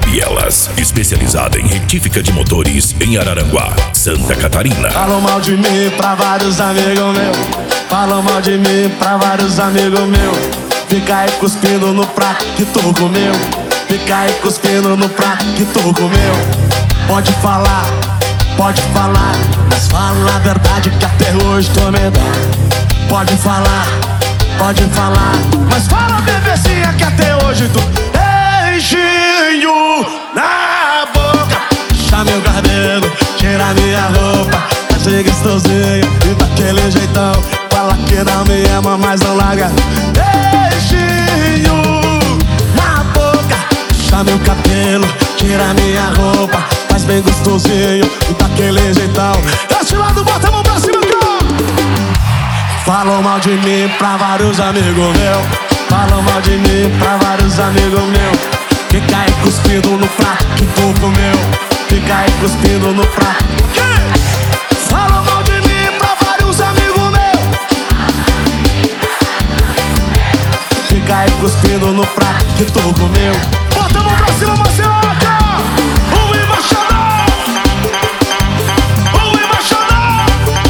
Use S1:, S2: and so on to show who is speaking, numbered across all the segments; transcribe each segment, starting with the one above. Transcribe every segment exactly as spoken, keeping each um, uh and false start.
S1: Bielas, especializada em retífica de motores em Araranguá, Santa Catarina.
S2: Falam mal de mim pra vários amigos meus. Falam mal de mim pra vários amigos meus. Fica aí cuspindo no prato que tu comeu. Fica aí cuspindo no prato que tu comeu. Pode falar, pode falar, mas fala a verdade que até hoje tô medando. Pode falar, pode falar, mas fala, bebezinha, que até hoje tu beijinho na boca. Puxa meu cabelo, tira minha roupa, faz ser gostosinho e daquele jeitão. Fala que não me ama, mas não larga. Beijinho na boca. Puxa meu cabelo, tira minha roupa, faz bem gostosinho e daquele jeitão. Desse lado, bota a mão pra cima, cara. Falam mal de mim pra vários amigos meus. Falam mal de mim pra vários amigos meus. Fica aí cuspindo no prato que tu comeu. Fica aí cuspindo no prato. Falam mal de mim pra vários amigos meus. Fica aí cuspindo no prato que tu comeu. Bota a mão pra cima, Marcelo. O embaixador, o embaixador.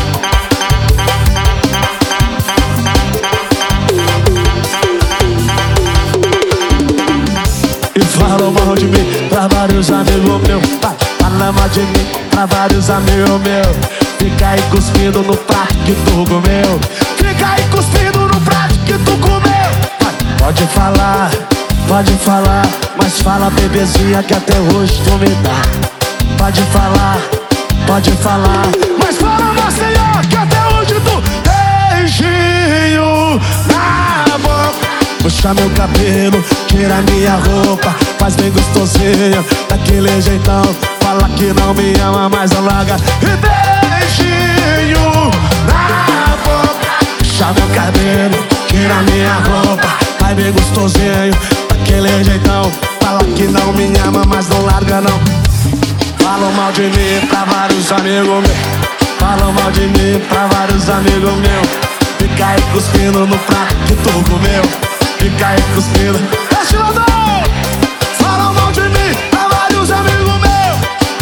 S2: E falam mal de mim pra vários amigos meus. Fala mal de mim pra vários amigos meus. Fica aí cuspindo no prato que tu comeu. Fica aí cuspindo no prato que tu comeu. Pode falar, pode falar, mas fala, bebezinha, que até hoje tu me dá. Pode falar, pode falar, mas fala, Maceió, que até hoje tu beijinho na boca. Puxa meu cabelo, tira minha roupa, faz bem gostosinho, daquele jeitão. Fala que não me ama, mas não larga. E beijinho na boca. Puxa meu cabelo, tira minha roupa, faz bem gostosinho, daquele jeitão. Fala que não me ama, mas não larga não. Falam mal de mim pra vários amigos meus. Falam mal de mim pra vários amigos meus. Fica aí cuspindo no prato que tu comeu. Fica aí cuspindo. Deixa eu dar. Falam mal de mim pra vários amigos meus.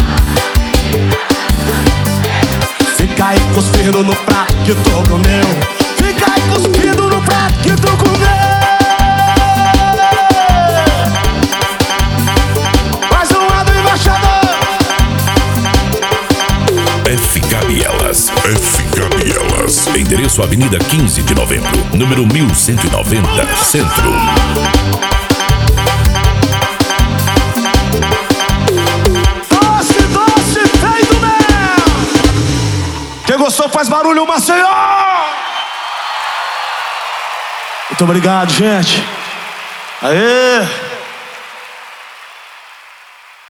S2: Fica aí cuspindo no prato que tu comeu. Fica aí cuspindo no prato que tu comeu. Mais um lado, embaixador.
S1: F K Bielas, F K Bielas. Endereço Avenida quinze de Novembro, número mil cento e noventa, Centro.
S2: Doce, doce, feito mel. Quem gostou faz barulho, Maceió. Muito obrigado, gente. Aê.